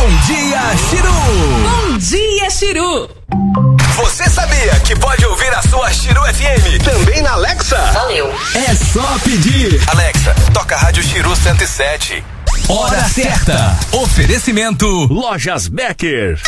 Bom dia, Chiru! Bom dia, Chiru! Você sabia que pode ouvir a sua Chiru FM também na Alexa? Valeu! É só pedir. Alexa, toca a Rádio Chiru 107. Hora certa. Oferecimento Lojas Becker.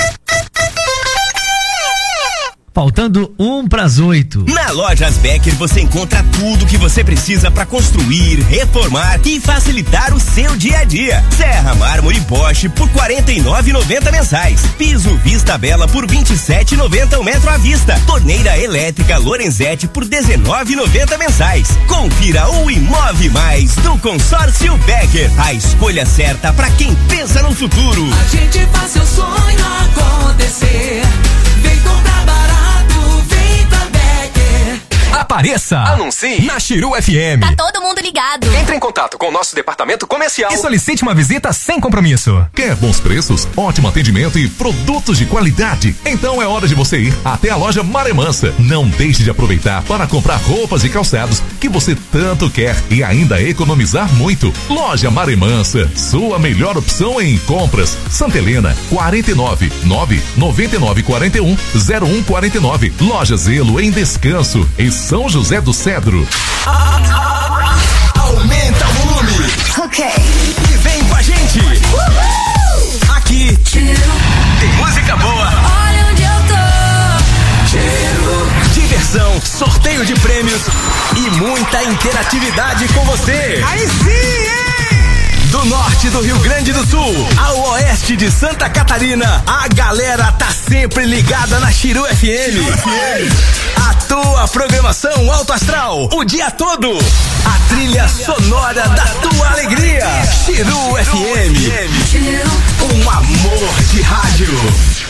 Faltando 7:50. Na Lojas Becker você encontra tudo que você precisa para construir, reformar e facilitar o seu dia a dia. Serra, mármore Bosch por R$ 49,90 mensais. Piso Vista Bela por R$ 27,90 o metro à vista. Torneira elétrica Lorenzetti por R$ 19,90 mensais. Confira o Imove Mais do Consórcio Becker. A escolha certa para quem pensa no futuro. A gente faz seu sonho acontecer. Vem comprar barato, vem pra Becker. Apareça! Anuncie na Chiru FM. Tá todo mundo ligado. Entre em contato com o nosso departamento comercial e solicite uma visita sem compromisso. Quer bons preços, ótimo atendimento e produtos de qualidade? Então é hora de você ir até a loja Maremansa. Não deixe de aproveitar para comprar roupas e calçados que você tanto quer e ainda economizar muito. Loja Maremansa, sua melhor opção em compras. Santa Helena, 49 999 41 0149. Loja Zelo em Descanso, em São José do Cedro. Aumenta o volume. Ok. E vem com a gente. Aqui tem música boa. Olha onde eu tô. Diversão, sorteio de prêmios e muita interatividade com você. Aí sim, hein? Do norte do Rio Grande do Sul ao oeste de Santa Catarina, a galera tá sempre ligada na Chiru FM. A tua programação alto astral o dia todo. A trilha sonora da tua alegria. Chiru FM. Um amor de rádio.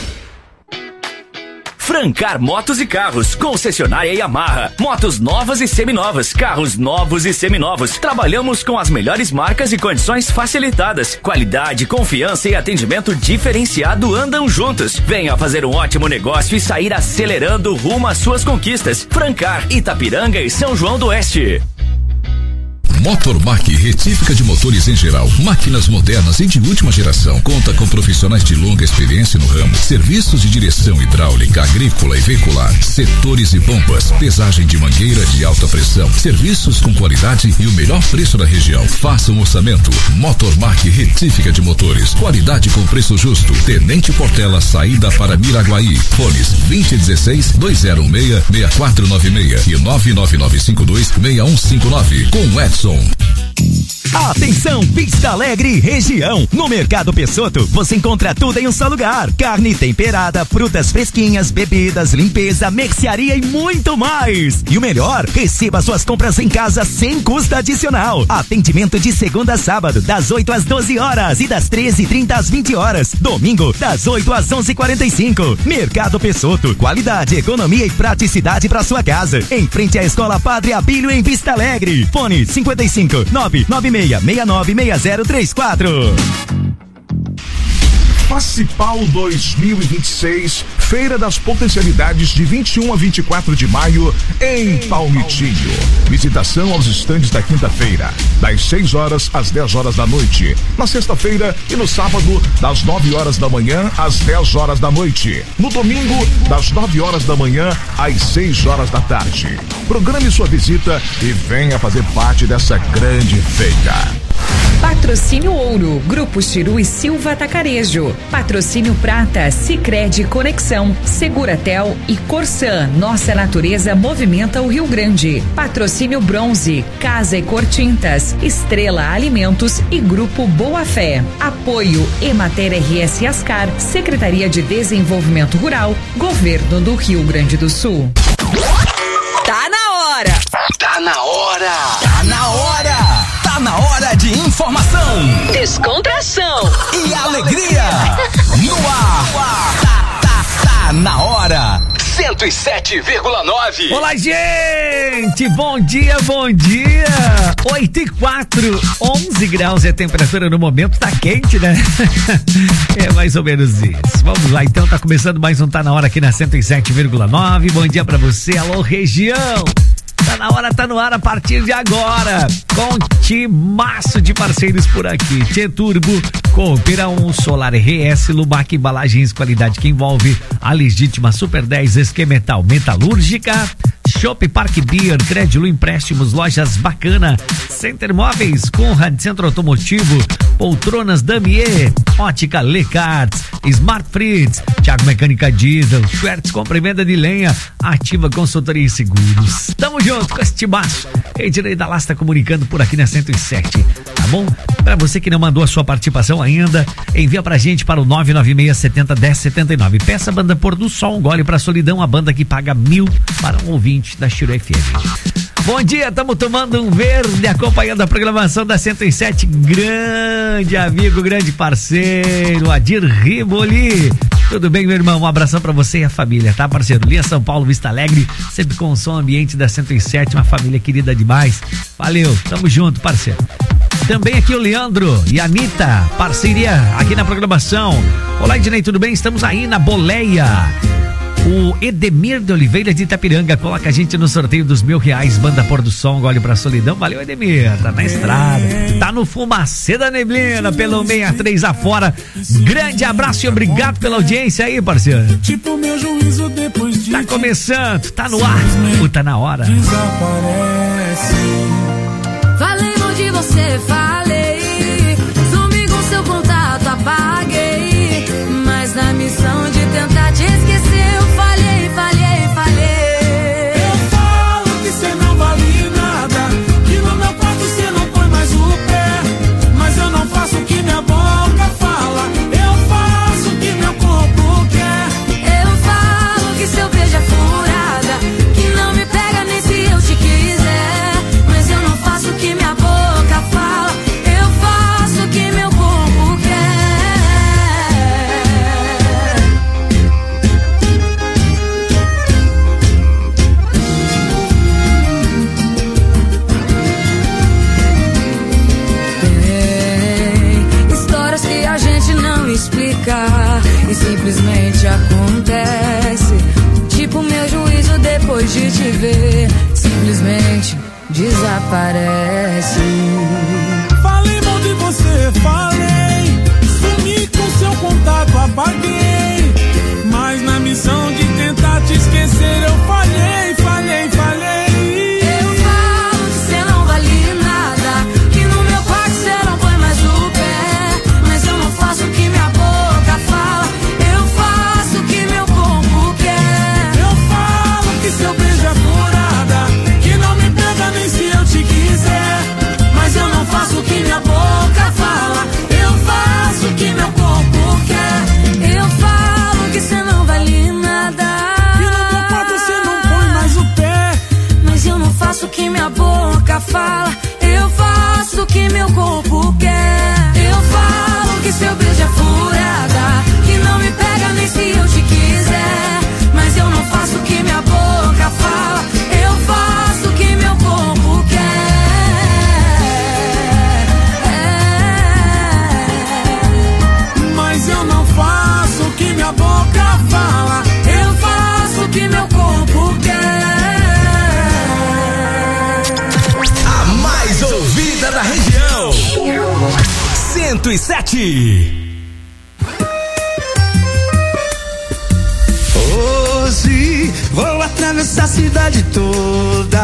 Francar Motos e Carros, concessionária Yamaha, motos novas e seminovas, carros novos e seminovos. Trabalhamos com as melhores marcas e condições facilitadas. Qualidade, confiança e atendimento diferenciado andam juntos. Venha fazer um ótimo negócio e sair acelerando rumo às suas conquistas. Francar, Itapiranga e São João do Oeste. Motormac, retífica de motores em geral, máquinas modernas e de última geração. Conta com profissionais de longa experiência no ramo. Serviços de direção hidráulica, agrícola e veicular, setores e pompas, pesagem de mangueira de alta pressão, serviços com qualidade e o melhor preço da região. Faça um orçamento. Motormac, retífica de motores, qualidade com preço justo. Tenente Portela, saída para Miraguaí. Fones 2016-2016-6496 e 99952-6159 com Edson. Atenção, Vista Alegre região. No Mercado Peixoto você encontra tudo em um só lugar: carne temperada, frutas fresquinhas, bebidas, limpeza, mercearia e muito mais. E o melhor, receba suas compras em casa sem custo adicional. Atendimento de segunda a sábado das 8 às 12 horas e das 13h30 às 20 horas. Domingo das 8 às 11h45. Mercado Peixoto, qualidade, economia e praticidade para sua casa. Em frente à Escola Padre Abílio em Vista Alegre. Fone 55 996696034. Facipal 2026, Feira das Potencialidades de 21 a 24 de maio em Palmitinho. Visitação aos estandes da quinta-feira, das 6 horas às 10 horas da noite. Na sexta-feira e no sábado, das 9 horas da manhã às 10 horas da noite. No domingo, das 9 horas da manhã às 6 horas da tarde. Programe sua visita e venha fazer parte dessa grande feira. Patrocínio Ouro, Grupo Chiru e Silva Atacarejo. Patrocínio Prata, Sicredi Conexão, Seguratel e Corsan. Nossa natureza movimenta o Rio Grande. Patrocínio Bronze, Casa e Cor Tintas, Estrela Alimentos e Grupo Boa Fé. Apoio Emater RS Ascar, Secretaria de Desenvolvimento Rural, Governo do Rio Grande do Sul. Tá na hora! Tá na hora! Tá na hora! Tá na hora de informação, Descontração e alegria. No ar. Tá na hora. 107,9. Olá, gente! Bom dia, bom dia! 8:04, 11 graus é a temperatura no momento, tá quente, né? É mais ou menos isso. Vamos lá, então, tá começando mais um Tá na Hora aqui na 107,9. Bom dia pra você, alô, região! Tá Tá no ar a partir de agora, com timaço de parceiros por aqui. Tchê Turbo, Coopera 1, Solar RS, Lumac Embalagens, qualidade que envolve a legítima Super 10, Esquemetal Metalúrgica, Shop Park Beer, Crédito Empréstimos, Lojas Bacana, Center Móveis, Conrad Centro Automotivo, Poltronas Damier, Ótica Lecarts, Smart Fritz, Thiago Mecânica Diesel, Schwertz Compra e Venda de Lenha, Ativa Consultoria e Seguros. Tamo junto com esse timaço. Ednei da Lasta comunicando por aqui na 107, tá bom? Pra você que não mandou a sua participação ainda, envia pra gente para o 996701079. Peça a banda Pôr do Sol, um gole pra solidão, a banda que paga 1.000 para um ouvinte da Chiru FM. Bom dia, estamos tomando um verde, acompanhando a programação da 107. Grande amigo, grande parceiro, Adir Riboli. Tudo bem, meu irmão? Um abração pra você e a família, tá, parceiro? Linha São Paulo, Vista Alegre, sempre com o som ambiente da 107, uma família querida demais. Valeu, tamo junto, parceiro. Também aqui o Leandro e a Anitta, parceria aqui na programação. Olá, Ednei, tudo bem? Estamos aí na boleia. O Edemir de Oliveira de Itapiranga coloca a gente no sorteio dos R$1.000, banda Pôr do Sol, gole pra solidão. Valeu, Edemir, tá na estrada, tá no fumacê da neblina, pelo 63 afora. Grande abraço e obrigado pela audiência aí, parceiro. Tipo meu juízo depois de tá começando, tá no ar, tá na hora. Desaparece. Falei mal de você, falei. Sumi com seu contato, apaguei. Mas na missão de tentar te esquecer, eu falhei, falhei, falhei. Eu falo que cê não vale nada, que no meu quarto cê não põe mais o pé. Mas eu não faço o que minha boca fala, eu faço o que meu corpo quer. Eu falo que seu beijo é furada, que não me pega nem se eu te quiser. Mas eu não faço o que minha boca fala, eu faço o que meu corpo quer. Tem histórias que a gente não explica e simplesmente acontece. Tipo meu juízo depois de te ver, simplesmente desaparece. Falei mal de você, falei. Sumi com seu contato, apaguei. Mas na missão de tentar te esquecer, eu falhei, falhei, falhei. Eu falo que cê não vale nada, que no meu quarto cê não põe mais o pé. Mas eu não faço o que minha boca fala, eu faço o que meu corpo quer. Eu falo que seu beijo é furada, que não me pega nem se eu te quiser. Mas eu não faço o que minha boca fala, eu faço o que meu corpo quer. Eu falo que cê não vale nada, que no meu quarto cê não põe mais o pé. mas eu não faço o que minha boca fala, eu faço o que meu corpo quer. Eu falo que seu beijo é furada, que não me pega nem se eu te quiser. Mas eu não faço o que minha boca fala, eu faço o que meu corpo quer. Mas eu não faço o que minha boca fala, Eu faço o que meu corpo quer. A mais ouvida da região. 107. Hoje vou atravessar a cidade toda.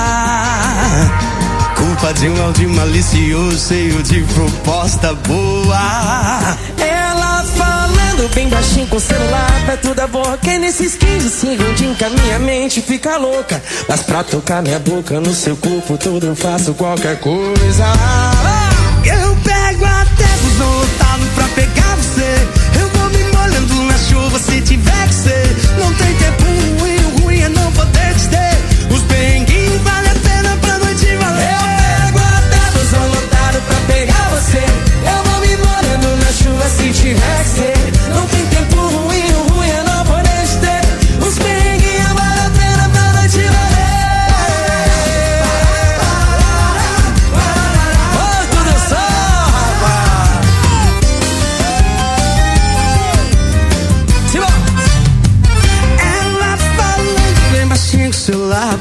Culpa de um áudio malicioso, cheio de proposta boa. Ela falando bem baixinho com o celular perto da boca. E nesses 15 segundinhos que a minha mente fica louca. Mas pra tocar minha boca no seu corpo todo eu faço qualquer coisa. Eu pego até busão lotado pra pegar você. Eu vou me molhando na chuva se tiver que ser. Não tem tempo ruim, o ruim é não poder te ter. Os perrenguinhos vale a pena pra noite valer. Eu pego até busão lotado pra pegar você. Eu vou me molhando na chuva se tiver que ser. Não tem tempo ruim, o ruim é não poder te ter. Os perrenguinhos vale a pena pra noite valer. Oh,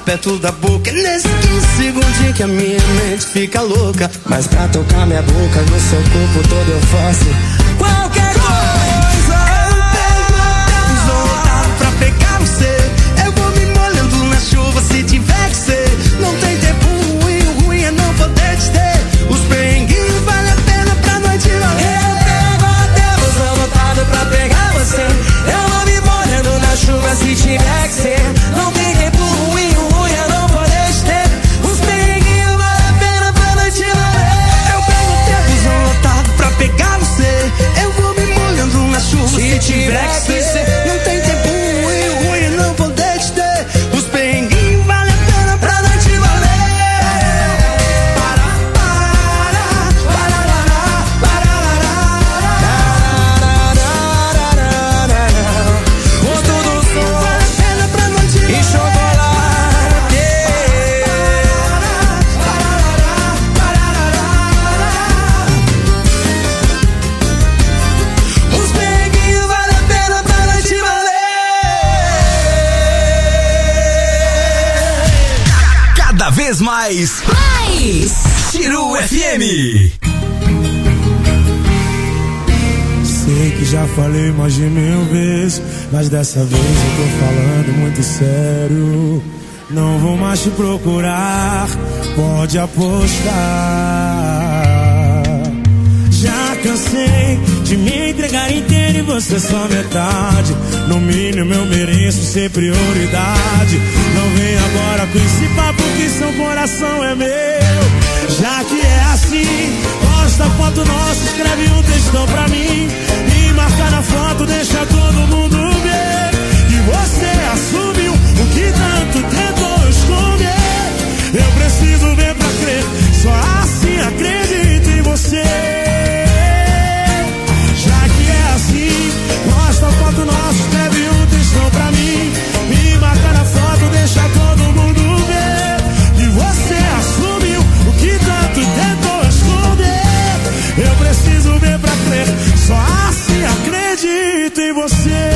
perto da boca. É nesse 15 segundinhos que a minha mente fica louca. Mas pra tocar minha boca no seu corpo todo eu faço qualquer coisa. Eu pego até desonrado pra pegar você. Eu vou me molhando na chuva se tiver que ser. Não tem tempo ruim, o ruim é não poder te ter. Os perrenguinhos vale a pena pra noite valer. Eu pego até desonrado pra pegar você. Eu vou me molhando na chuva se tiver que ser. Não tem tempo ruim, o ruim é não poder te ter. Os perrenguinhos vale a pena pra noite valer. Eu pego até desonrado pra pegar você. Eu vou me molhando na chuva se tiver que ser. Não tem tempo ruim, o ruim é não poder te ter. Os perrenguinhos vale a pena pra noite valer. Cada vez mais Chiru FM. Sei que já falei mais de 1000 vezes, mas dessa vez eu tô falando muito sério. Não vou mais te procurar, pode apostar. Já cansei de me entregar inteiro e você só metade. No mínimo eu mereço ser prioridade. Não vem agora com esse papo que seu coração é meu. Já que é assim, posta foto nossa, escreve um textão pra mim. Me marca na foto, deixa todo mundo ver que você assumiu o que tanto tentou esconder. Eu preciso ver pra crer, só assim acredito em você. Já que é assim, posta foto nossa, escreve um textão pra mim. Me marca na foto, deixa todo mundo ver que você assumiu o que tanto tentou esconder. Eu preciso ver pra crer, só assim acredito em você.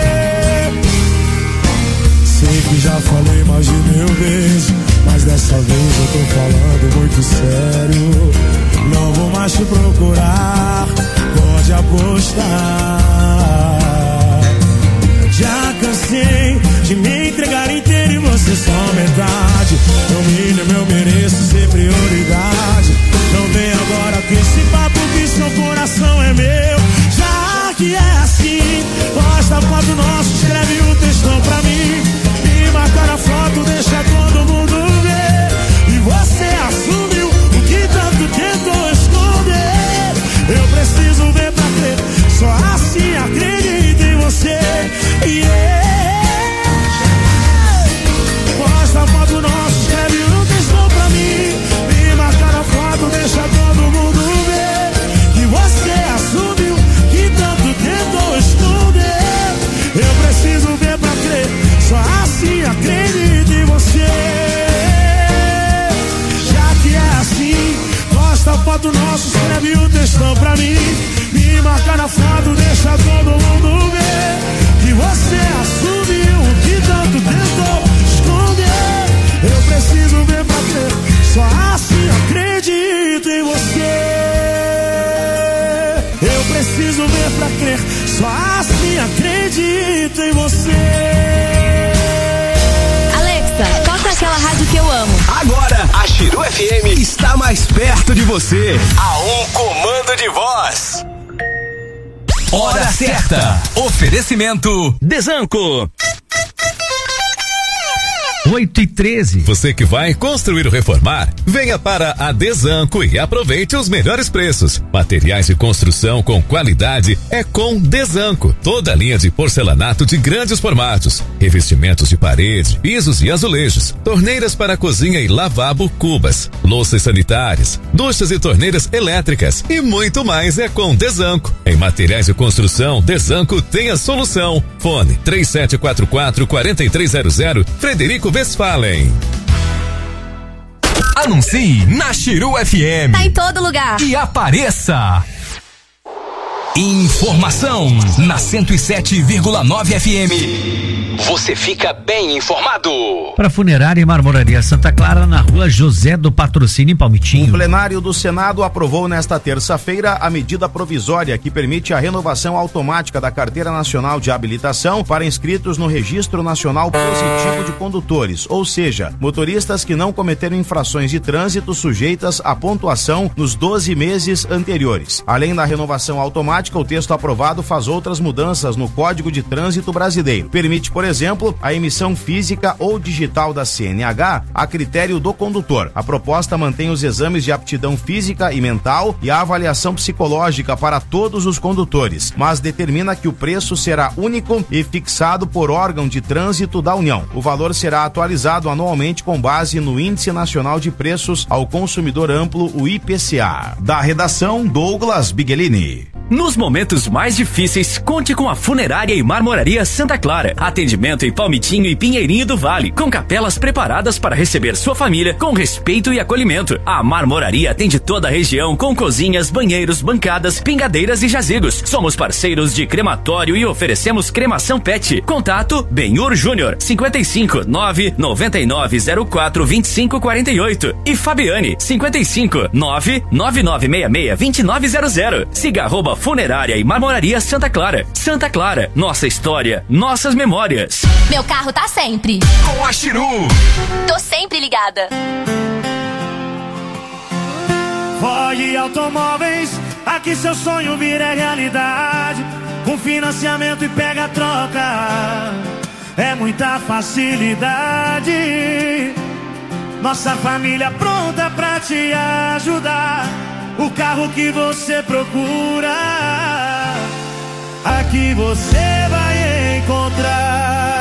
Sei que já falei mais de 1000 vezes, mas dessa vez eu tô falando muito sério. Não vou mais te procurar, pode apostar. Já cansei de me entregar inteiro e você só metade. No mínimo eu mereço ser prioridade. Não vem agora com esse papo que seu coração é meu. Já que é assim, posta a foto nossa, escreve um textão pra mim. Me marca na foto, deixa todo mundo ver. E você assumiu o que tanto tentou esconder. Eu preciso ver pra crer, só assim acredito em você. Posta a foto nossa, escreve um textão pra mim. Me marca na foto, deixa todo mundo ver que você assumiu que tanto tentou esconder. Eu preciso ver pra crer, só assim acredito em você. Já que é assim, posta a foto nossa, escreve um textão pra mim. Me marca na foto, deixa todo mundo ver que você assumiu o que tanto tentou esconder. Eu preciso ver pra crer, só assim acredito em você. Eu preciso ver pra crer, só assim acredito em você. Alexa, toca aquela rádio que eu amo. Agora, a Chiru FM está mais perto de você. A um comando de voz. Hora certa. Oferecimento Desanco. 8h13. Você que vai construir ou reformar, venha para a Desanco e aproveite os melhores preços. Materiais de construção com qualidade é com Desanco. Toda a linha de porcelanato de grandes formatos, revestimentos de parede, pisos e azulejos, torneiras para cozinha e lavabo, cubas, louças sanitárias, duchas e torneiras elétricas e muito mais é com Desanco. Em materiais de construção, Desanco tem a solução. Fone 3744-4300, Frederico Westphalen. Anuncie na Chiru FM. Tá em todo lugar. E apareça. Informação na 107,9 FM. Você fica bem informado. Para Funerária e Marmoraria Santa Clara, na rua José do Patrocínio, em Palmitinho. O plenário do Senado aprovou nesta terça-feira a medida provisória que permite a renovação automática da Carteira Nacional de Habilitação para inscritos no Registro Nacional Positivo de Condutores, ou seja, motoristas que não cometeram infrações de trânsito sujeitas à pontuação nos 12 meses anteriores. Além da renovação automática, o texto aprovado faz outras mudanças no Código de Trânsito Brasileiro. Permite, por exemplo, a emissão física ou digital da CNH a critério do condutor. A proposta mantém os exames de aptidão física e mental e a avaliação psicológica para todos os condutores, mas determina que o preço será único e fixado por órgão de trânsito da União. O valor será atualizado anualmente com base no Índice Nacional de Preços ao Consumidor Amplo, o IPCA. Da redação, Douglas Bigelini. Nos momentos mais difíceis, conte com a Funerária e Marmoraria Santa Clara. Atendimento em Palmitinho e Pinheirinho do Vale, com capelas preparadas para receber sua família com respeito e acolhimento. A Marmoraria atende toda a região com cozinhas, banheiros, bancadas, pingadeiras e jazigos. Somos parceiros de crematório e oferecemos cremação pet. Contato Benhur Júnior, 55 99904 2548 e Fabiane, 55 99966 2900. Siga @Funerária e Marmoraria Santa Clara. Santa Clara, nossa história, nossas memórias. Meu carro tá sempre com a Chiru. Tô sempre ligada. Ford Automóveis, aqui seu sonho vira realidade. Com financiamento e pega troca, é muita facilidade. Nossa família pronta pra te ajudar. O carro que você procura, aqui você vai encontrar.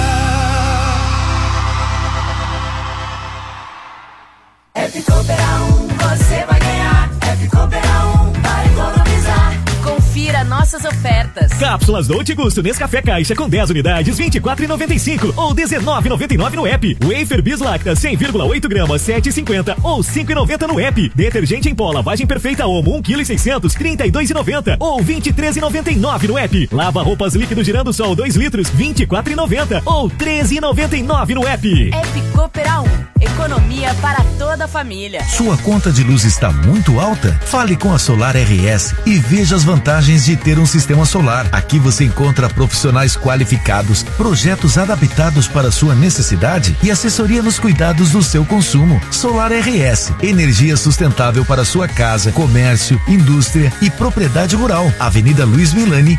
É Ficopera 1, você vai ganhar. É Ficopera 1, para economizar. Confira nossas ofertas. Cápsulas Dolce Gusto Nescafé Caixa com 10 unidades, R$24,95 ou R$19,99 no app. Wafer Bis Lacta 100,8 gramas, R$7,50 ou R$5,90 no app. Detergente em pó lavagem perfeita Omo 1,6 kg, R$32,90 ou R$23,99 no app. Lava roupas líquido girando sol 2 litros, R$24,90 ou R$13,99 no app. É Ficopera 1, economia para toda a família. Sua conta de luz está muito alta? Fale com a Solar RS e veja as vantagens de ter um sistema solar. Aqui você encontra profissionais qualificados, projetos adaptados para sua necessidade e assessoria nos cuidados do seu consumo. Solar RS, energia sustentável para sua casa, comércio, indústria e propriedade rural. Avenida Luiz Milani,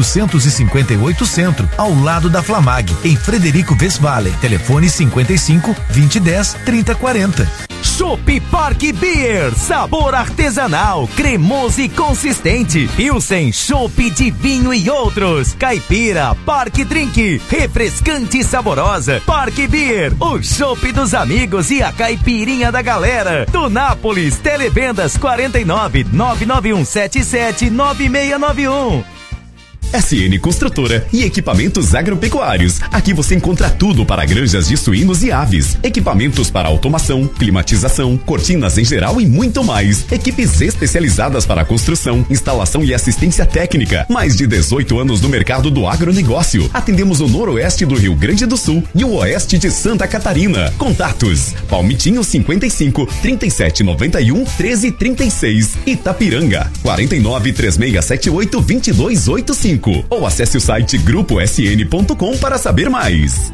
858 Centro, ao lado da Flamag, em Frederico Westphalen. Telefone 55 2010 3040. Chopp Park Beer, sabor artesanal, cremoso e consistente. Pilsen, chopp de vinho e outros. Caipira, Park Drink, refrescante e saborosa. Park Beer, o chopp dos amigos e a caipirinha da galera. Do Nápoles, televendas 49 991 77 9691. SN Construtora e Equipamentos Agropecuários. Aqui você encontra tudo para granjas de suínos e aves. Equipamentos para automação, climatização, cortinas em geral e muito mais. Equipes especializadas para construção, instalação e assistência técnica. Mais de 18 anos no mercado do agronegócio. Atendemos o noroeste do Rio Grande do Sul e o oeste de Santa Catarina. Contatos: Palmitinho 55 3791 1336. Itapiranga 49 3678 2285. Ou acesse o site gruposn.com para saber mais.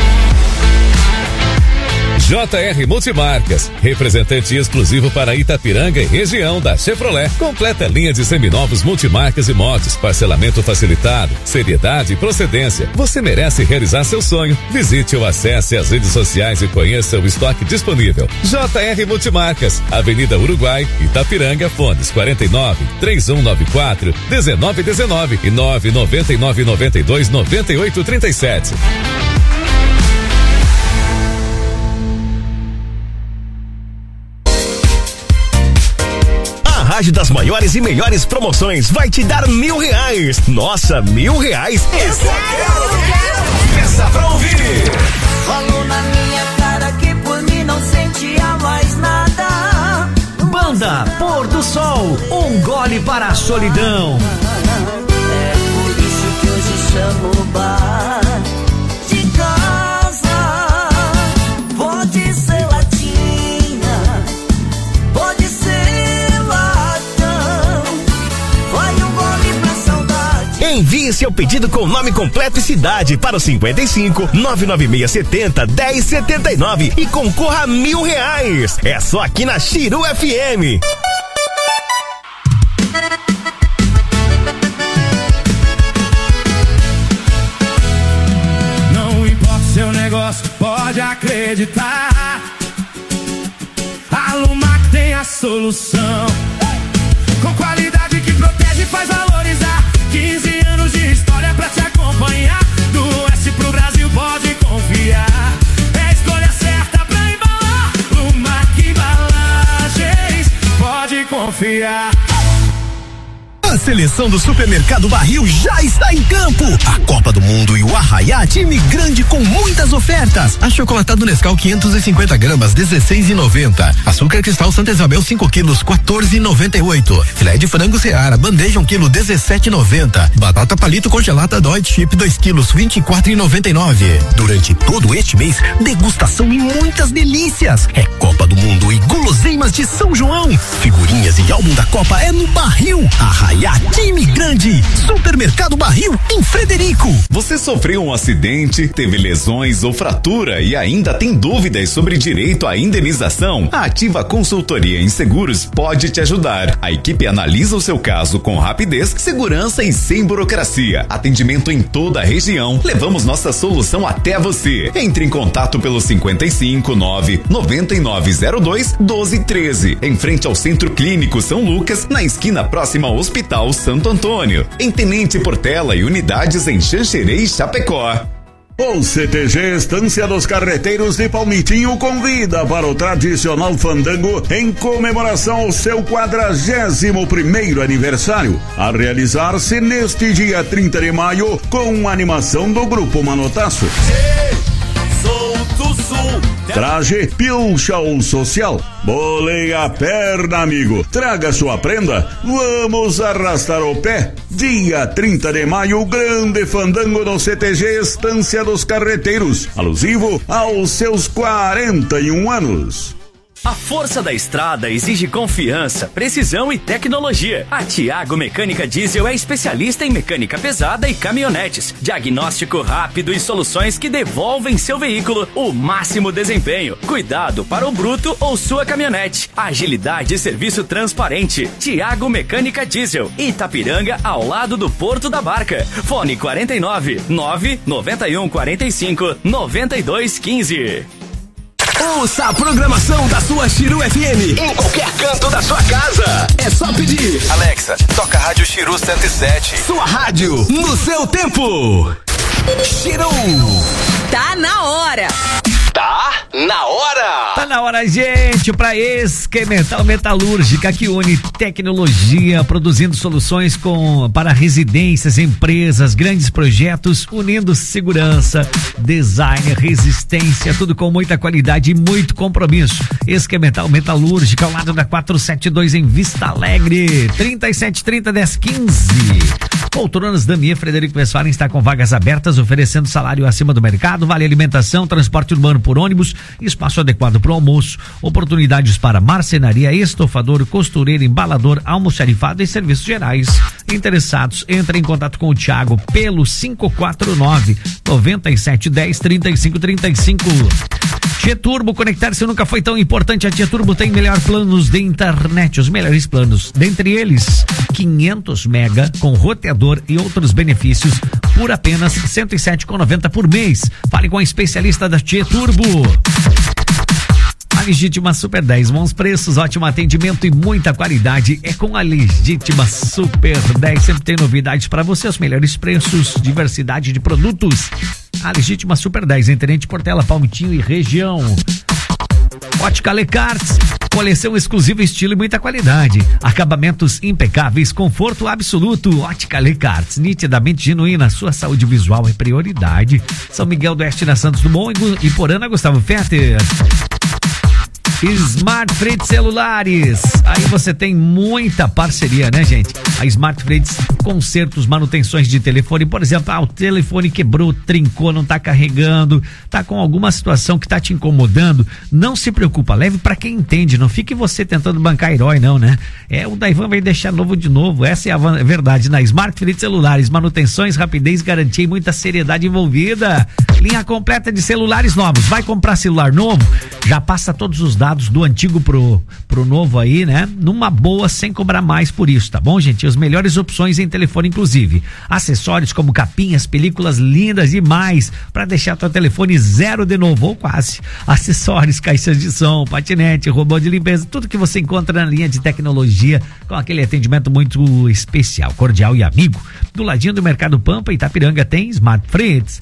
JR Multimarcas, representante exclusivo para Itapiranga e região da Chevrolet. Completa linha de seminovos multimarcas e motos, parcelamento facilitado, seriedade e procedência. Você merece realizar seu sonho. Visite ou acesse as redes sociais e conheça o estoque disponível. JR Multimarcas, Avenida Uruguai, Itapiranga, fones 49 3194 1919 e 999 92 98 37. Rádio das maiores e melhores promoções vai te dar R$1.000. Nossa, R$1.000? Eu quero! Peça pra ouvir! Falou na minha cara que por mim não sentia mais nada. Banda Pôr do Sol, um gole para a solidão. Envie seu pedido com nome completo e cidade para o 55 99670 1079 e concorra a R$1.000. É só aqui na Chiru FM. Não importa o seu negócio, pode acreditar. A Lumac tem a solução, com qualidade que protege e faz valorizar. 15 anos de história pra te acompanhar. Do oeste pro Brasil pode confiar. É a escolha certa pra embalar. Lumac Embalagens, pode confiar. A seleção do Supermercado Barril já está em campo. A Copa do Mundo e o Arraiá, time grande com muitas ofertas. Achocolatado Nescau 550 gramas, 16,90. Açúcar Cristal Santa Isabel 5 quilos, 14,98. Filé de frango Seara, bandeja 1 quilo, 17,90. Batata palito congelada Deutsche Chip 2 quilos, 24,99. Durante todo este mês, degustação e muitas delícias. É Copa do Mundo e guloseimas de São João. Figurinhas e álbum da Copa é no Barril. Arraiá, time grande. Supermercado Barril, em Frederico. Você sofreu um acidente, teve lesões ou fratura e ainda tem dúvidas sobre direito à indenização? A Ativa Consultoria em Seguros pode te ajudar. A equipe analisa o seu caso com rapidez, segurança e sem burocracia. Atendimento em toda a região. Levamos nossa solução até você. Entre em contato pelo 55 9 9902 1213. Em frente ao Centro Clínico São Lucas, na esquina próxima ao Hospital Santo Antônio. Em Tenente Portela e unidades em Xanxerê e Chapecó. O CTG Estância dos Carreteiros de Palmitinho convida para o tradicional fandango em comemoração ao seu 41º aniversário, a realizar-se neste dia 30 de maio com a animação do Grupo Manotaço. Traje pilcha ou social. Bolei a perna, amigo. Traga sua prenda. Vamos arrastar o pé. Dia 30 de maio, grande fandango no CTG Estância dos Carreteiros, alusivo aos seus 41 anos. A força da estrada exige confiança, precisão e tecnologia. A Tiago Mecânica Diesel é especialista em mecânica pesada e caminhonetes. Diagnóstico rápido e soluções que devolvem seu veículo o máximo desempenho. Cuidado para o bruto ou sua caminhonete. Agilidade e serviço transparente. Tiago Mecânica Diesel, Itapiranga, ao lado do Porto da Barca. Fone 49 991 45 92 15. Ouça a programação da sua Chiru FM em qualquer canto da sua casa. É só pedir. Alexa, toca a Rádio Chiru 107. Sua rádio, no seu tempo. Chiru. Tá na hora. Tá na hora. Tá na hora, gente, para Esquemetal Metalúrgica, que une tecnologia, produzindo soluções para residências, empresas, grandes projetos, unindo segurança, design, resistência, tudo com muita qualidade e muito compromisso. Esquemetal Metalúrgica, ao lado da 472 em Vista Alegre, 3730-1015. Poltronas Damier Frederico Westphalen está com vagas abertas, oferecendo salário acima do mercado, vale alimentação, transporte urbano por ônibus, espaço adequado para o almoço, oportunidades para marcenaria, estofador, costureiro, embalador, almoxarifado e serviços gerais. Interessados, entre em contato com o Thiago pelo 549-9710-3535. Tieturbo, conectar-se nunca foi tão importante. A Tieturbo tem melhor planos de internet, os melhores planos. Dentre eles, 500 mega com roteador e outros benefícios por apenas R$ 107,90 por mês. Fale com a especialista da Tieturbo. A Legítima Super 10, bons preços, ótimo atendimento e muita qualidade. É com a Legítima Super 10, sempre tem novidades para você, os melhores preços, diversidade de produtos. A Legítima Super 10, em Tenente Portela, Palmitinho e região. Ótica Lecarts, coleção exclusiva, estilo e muita qualidade. Acabamentos impecáveis, conforto absoluto. Ótica Lecarts, nitidamente genuína, sua saúde visual é prioridade. São Miguel do Oeste, na Santos Dumont e Porana, Gustavo Fetter. Smart Freight Celulares. Aí você tem muita parceria, né, gente? A Smart Freight, consertos, manutenções de telefone, por exemplo, o telefone quebrou, trincou, não tá carregando, tá com alguma situação que tá te incomodando, não se preocupa, leve pra quem entende, não fique você tentando bancar herói, não, né? O Daivan vai deixar novo de novo, essa é a verdade. Na Smart Freight Celulares, manutenções, rapidez, garantia e muita seriedade envolvida. Linha completa de celulares novos. Vai comprar celular novo? Já passa todos os dados do antigo pro novo aí, né? Numa boa, sem cobrar mais por isso, tá bom, gente? As melhores opções em telefone, inclusive. Acessórios como capinhas, películas lindas e mais, pra deixar teu telefone zero de novo, ou quase. Acessórios, caixas de som, patinete, robô de limpeza, tudo que você encontra na linha de tecnologia, com aquele atendimento muito especial, cordial e amigo. Do ladinho do Mercado Pampa, Itapiranga, tem Smart Freight,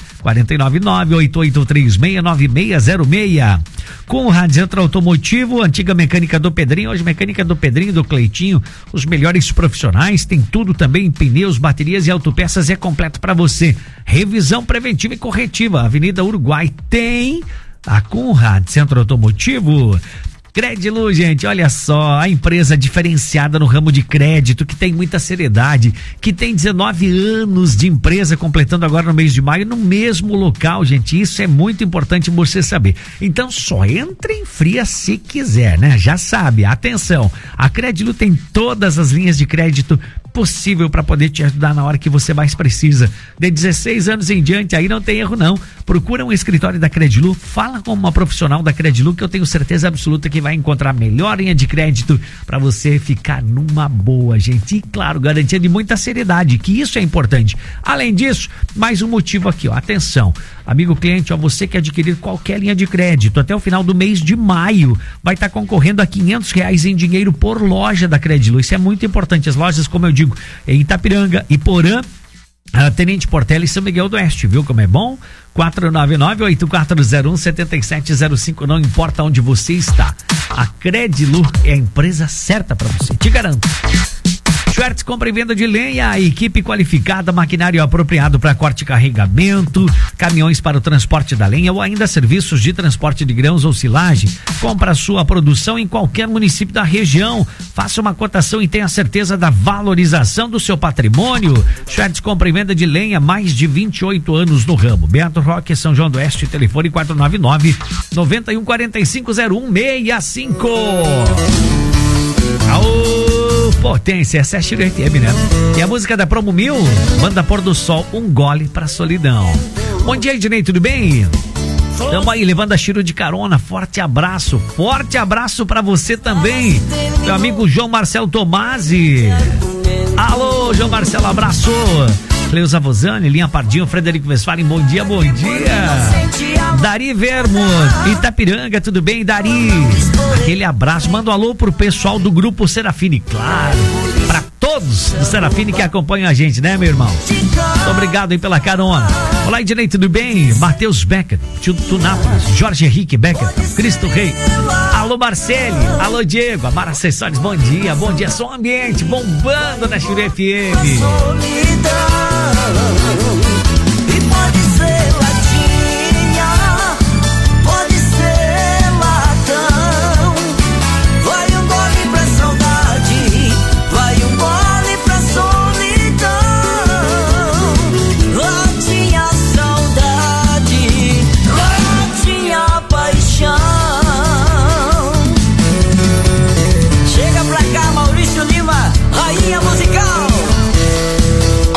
499-8836-9606. Com o Centro Automotivo, antiga mecânica do Pedrinho, hoje mecânica do Pedrinho, do Cleitinho, os melhores profissionais, tem tudo também, pneus, baterias e autopeças, é completo para você. Revisão preventiva e corretiva, Avenida Uruguai tem a Conrad Centro Automotivo. Credilu, gente, olha só, a empresa diferenciada no ramo de crédito, que tem muita seriedade, que tem 19 anos de empresa, completando agora no mês de maio, no mesmo local, gente, isso é muito importante você saber. Então só entre em fria se quiser, né? Já sabe, atenção, a Credilu tem todas as linhas de crédito possível para poder te ajudar na hora que você mais precisa. De 16 anos em diante, aí não tem erro não. Procura um escritório da Credilu, fala com uma profissional da Credilu, que eu tenho certeza absoluta que vai encontrar a melhor linha de crédito para você ficar numa boa, gente. E claro, garantia de muita seriedade, que isso é importante. Além disso, mais um motivo aqui, ó. Atenção, amigo cliente, ó, você que adquirir qualquer linha de crédito até o final do mês de maio, vai estar concorrendo a R$500 em dinheiro por loja da Credilu. Isso é muito importante. As lojas, como eu digo, em Itapiranga, Iporã, Tenente Portela e São Miguel do Oeste, viu como é bom? 499-8401-7705, não importa onde você está, a Credilu é a empresa certa para você, te garanto. Schwartz, compra e venda de lenha, equipe qualificada, maquinário apropriado para corte e carregamento, caminhões para o transporte da lenha ou ainda serviços de transporte de grãos ou silagem. Compra a sua produção em qualquer município da região. Faça uma cotação e tenha certeza da valorização do seu patrimônio. Schwartz, compra e venda de lenha, mais de 28 anos no ramo. Beato Roque, São João do Oeste, telefone 499-9145-0165. Aô! Potência, essa é a Chiru FM, né? E a música da Promo Mil, Banda Pôr do Sol, um gole pra solidão. Bom dia, Ednei, tudo bem? Tamo aí, levando a Chiru de carona, forte abraço pra você também, meu amigo João Marcelo Tomasi. Alô, João Marcelo, abraço. Cleusa Vozani, Linha Pardinho, Frederico Westphalen, bom dia, bom dia. Dari Vermo, Itapiranga, tudo bem, Dari? Aquele abraço, manda um alô pro pessoal do Grupo Serafine, claro, pra todos do Serafine que acompanham a gente, né, meu irmão? Muito obrigado aí pela carona. Olá, Ednei, tudo bem? Matheus Becker, tio Tunápolis, Jorge Henrique Becker, Cristo Rei. Alô, Marcele, alô, Diego, Amara Acessórios, bom dia, som ambiente, bombando na Chiru FM. E pode ser latinha, pode ser latão. Vai um gole pra saudade, vai um gole pra solidão. Latinha saudade, latinha paixão. Chega pra cá, Maurício Lima, rainha musical.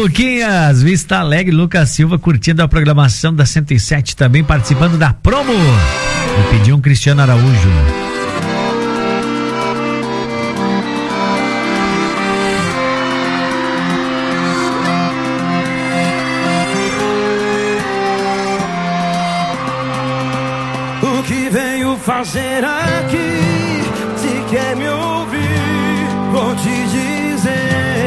Luquinhas, Vista Alegre, Lucas Silva curtindo a programação da 107 também, participando da promo. E pediu um Cristiano Araújo. O que venho fazer aqui? Se quer me ouvir, vou te dizer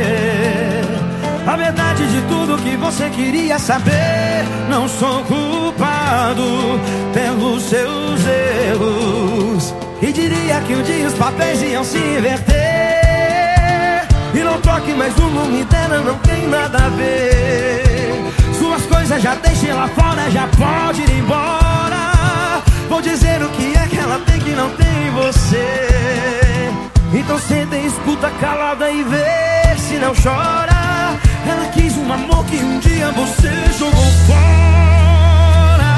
a verdade de tudo que você queria saber. Não sou culpado pelos seus erros, e diria que um dia os papéis iam se inverter. E não toque mais no nome dela, não tem nada a ver. Suas coisas já deixem lá fora, já pode ir embora. Vou dizer o que é que ela tem que não tem você. Então senta e escuta calada e vê se não chora. Ela quis um amor que um dia você jogou fora.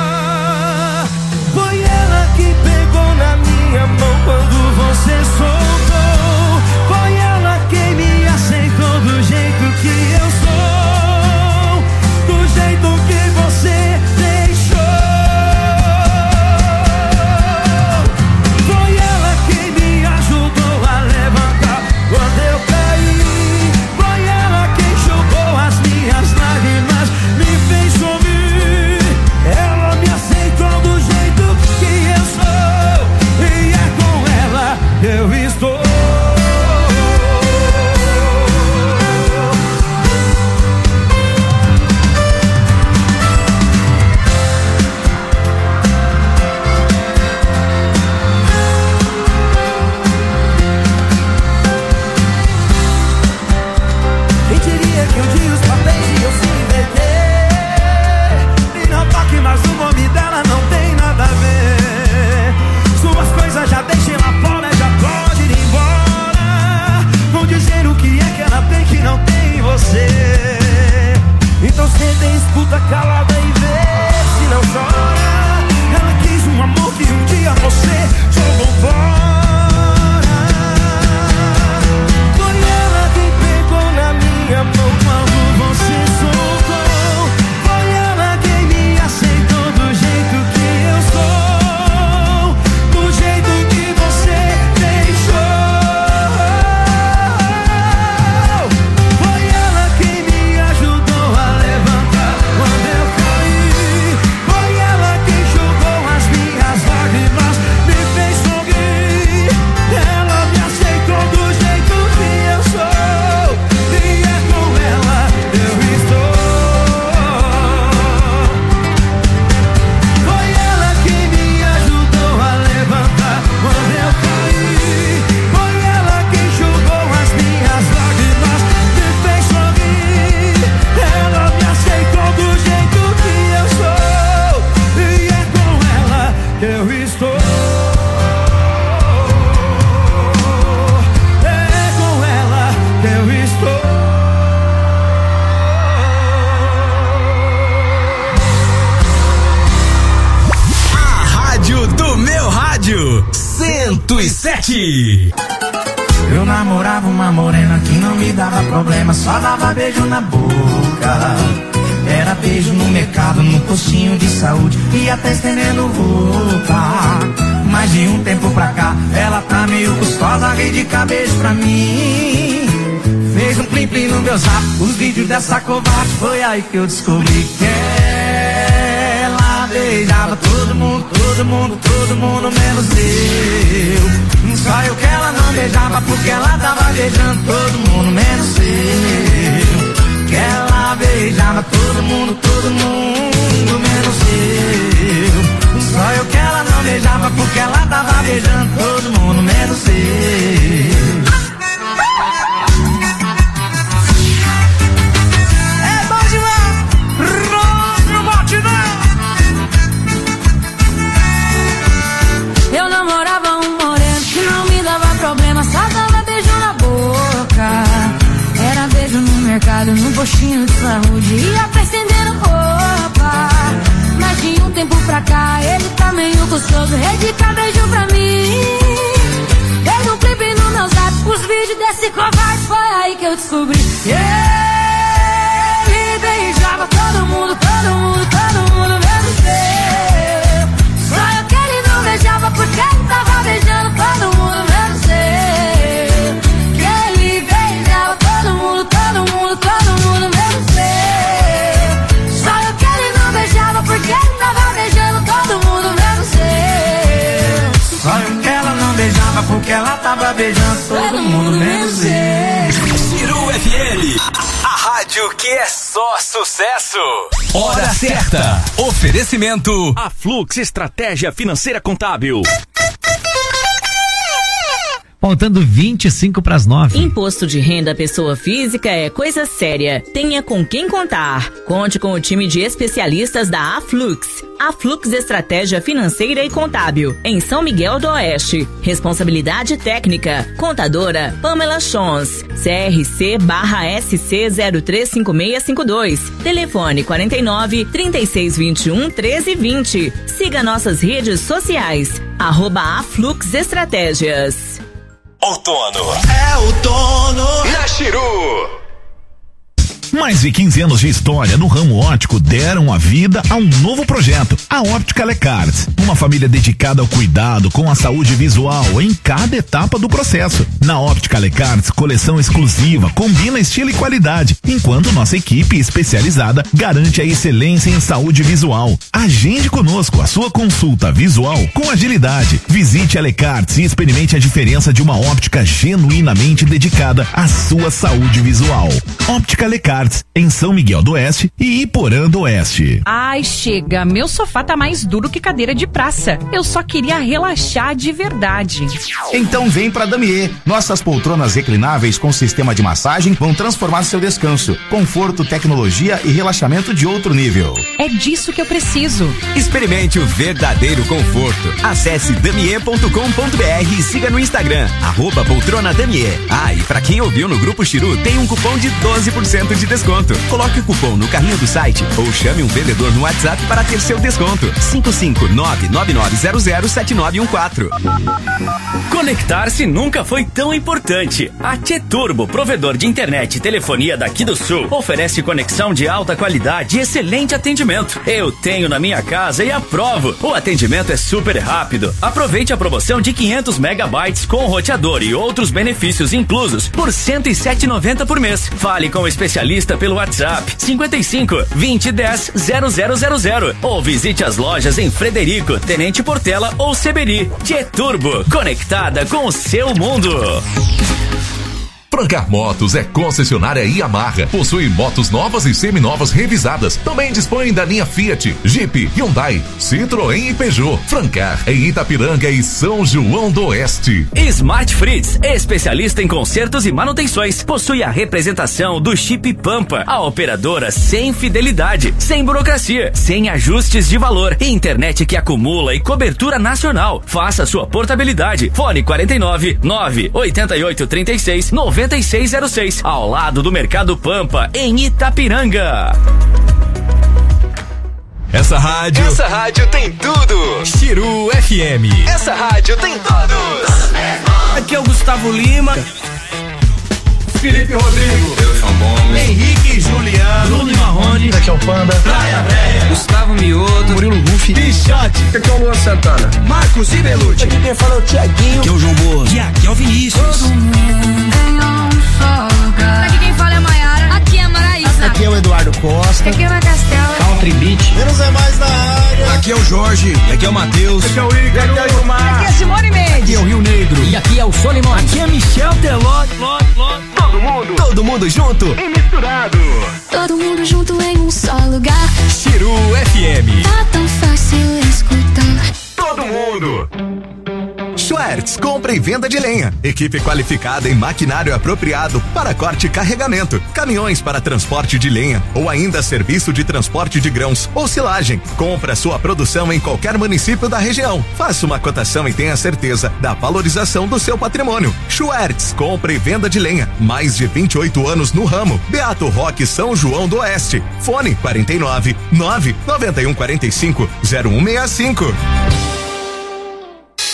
Foi ela que pegou na minha mão quando você soltou. Foi ela quem me aceitou do jeito que eu sou, do jeito que você deixou. Foi ela quem me ajudou a levantar quando eu caí. Foi ela quem enxugou as minhas lágrimas, me fez sorrir. Ela me aceitou do jeito que eu sou, e é com ela eu estou. Mas o nome dela não tem nada a ver. Suas coisas já deixem lá fora, já pode ir embora. Vão dizer o que é que ela tem que não tem você. Então senta e escuta calada e vê se não chora. Ela quis um amor que um dia você jogou fora. Foi ela quem pegou na minha mão quando você soltou. Foi ela quem me aceitou do jeito que eu sou, do jeito que você deixou. Foi ela quem me ajudou a levantar quando eu caí. Foi ela quem enxugou as minhas lágrimas, me fez sorrir. Ela me aceitou do jeito que eu sou, e é com ela eu estou. Foi ela quem me ajudou a levantar quando eu caí. Foi ela quem enxugou as minhas lágrimas, me fez sorrir. Ela me aceitou do jeito que eu sou, e é com ela que eu estou. É com ela que eu estou. A rádio do meu rádio 107. Eu namorava uma morena que não me dava problema, só dava beijo na boca. Era beijo no mercado, no postinho de saúde e até estendendo roupa. Mas de um tempo pra cá, ela tá meio gostosa, ri de cabeça pra mim. Fez um plim-plim no meu zap, os vídeos dessa covarde, foi aí que eu descobri que ela beijava todo mundo, todo mundo, todo mundo, menos eu. Só eu que ela não beijava, porque ela tava beijando todo mundo, menos eu. Que ela beijava todo mundo, menos eu. Só eu que ela não beijava, porque ela tava beijando todo mundo, menos eu. É bom demais, Rodrigo Batidão. Eu namorava um moreno que não me dava problema, só dava beijo na boca. Era beijo no mercado, no postinho de saúde e até estendendo roupa. Mas de um tempo pra cá, ele tá meio gostoso, dedica beijo pra mim. Fez um clipe no meu zap, os vídeos desse covarde, foi aí que eu descobri. beijava todo mundo menos eu. Só eu que ele não beijava porque ele tava beijando todo mundo menos eu. Que ele beijava todo mundo menos eu. Só eu que ele não beijava porque ele tava beijando todo mundo menos eu. Só eu que ela não beijava porque ela tava beijando todo mundo menos eu. Ciru FM, a rádio que é só sucesso. Hora certa. Oferecimento A Flux Estratégia Financeira Contábil. Faltando 25 para as 9. Imposto de renda pessoa física é coisa séria. Tenha com quem contar. Conte com o time de especialistas da Aflux. Aflux Estratégia Financeira e Contábil, em São Miguel do Oeste. Responsabilidade técnica. Contadora Pamela Chons. CRC/SC 035652. Telefone 49 3621 1320. Siga nossas redes sociais. @Aflux Estratégias. Outono. É outono na Chiru. Mais de 15 anos de história no ramo óptico deram a vida a um novo projeto, a Óptica Lecarts. Uma família dedicada ao cuidado com a saúde visual em cada etapa do processo. Na Óptica Lecarts, coleção exclusiva, combina estilo e qualidade, enquanto nossa equipe especializada garante a excelência em saúde visual. Agende conosco a sua consulta visual com agilidade. Visite a Lecarts e experimente a diferença de uma óptica genuinamente dedicada à sua saúde visual. Óptica Lecarts, em São Miguel do Oeste e Iporã do Oeste. Ai, chega, meu sofá tá mais duro que cadeira de praça. Eu só queria relaxar de verdade. Então vem pra Damier. Nossas poltronas reclináveis com sistema de massagem vão transformar seu descanso. Conforto, tecnologia e relaxamento de outro nível. É disso que eu preciso. Experimente o verdadeiro conforto. Acesse damier.com.br e siga no Instagram, @poltronadamier. Ah, e pra quem ouviu no Grupo Chiru, tem um cupom de 12% de desconto. Coloque o cupom no carrinho do site ou chame um vendedor no WhatsApp para ter seu desconto. 55999007914. Conectar-se nunca foi tão importante. A T-Turbo, provedor de internet e telefonia daqui do Sul, oferece conexão de alta qualidade e excelente atendimento. Eu tenho na minha casa e aprovo. O atendimento é super rápido. Aproveite a promoção de 500 megabytes com roteador e outros benefícios inclusos por R$ 107,90 por mês. Fale com o especialista pelo WhatsApp 55 2010 0000 ou visite as lojas em Frederico, Tenente Portela ou Seberi. T-Turbo, conectada com o seu mundo. Francar Motos é concessionária Yamaha. Possui motos novas e seminovas revisadas. Também dispõe da linha Fiat, Jeep, Hyundai, Citroën e Peugeot. Francar em Itapiranga e São João do Oeste. Smart Fritz, especialista em consertos e manutenções. Possui a representação do Chip Pampa, a operadora sem fidelidade, sem burocracia, sem ajustes de valor, internet que acumula e cobertura nacional. Faça sua portabilidade. Fone 49 988 36 9606, ao lado do Mercado Pampa, em Itapiranga. Essa rádio tem tudo. Chiru FM. Essa rádio tem todos. Aqui é o Gustavo Lima, Felipe Rodrigo, Henrique Juliano, Bruno Marrone, aqui é o Panda, Praia Véia, Gustavo Mioto, Murilo Rufi, Pichote, aqui é o Luan Santana, Marcos Ibelucci, aqui quem fala é o Thiaguinho, aqui é o João Bozo, e aqui é o Vinícius. Todo mundo em um só lugar. Aqui quem fala é Maiara, aqui é Maraísa, Aqui é o Eduardo Costa, aqui é a Castela, Country Beat, menos é mais na área. aqui é o Jorge, Aqui é o Matheus, aqui é o Igor, aqui é o Gilmar, Aqui é Simone Mendes. aqui é o Rio Negro, E aqui é o Solimões. aqui é Michel Teló. todo mundo junto E misturado. todo mundo junto em um só lugar. Chiru FM. Tá tão fácil escutar. Todo mundo. Schwartz, compra e venda de lenha. Equipe qualificada em maquinário apropriado para corte e carregamento. Caminhões para transporte de lenha ou ainda serviço de transporte de grãos ou silagem. Compra sua produção em qualquer município da região. Faça uma cotação e tenha certeza da valorização do seu patrimônio. Schwartz, compra e venda de lenha. Mais de 28 anos no ramo. Beato Roque, São João do Oeste. Fone 49 991 45 0165.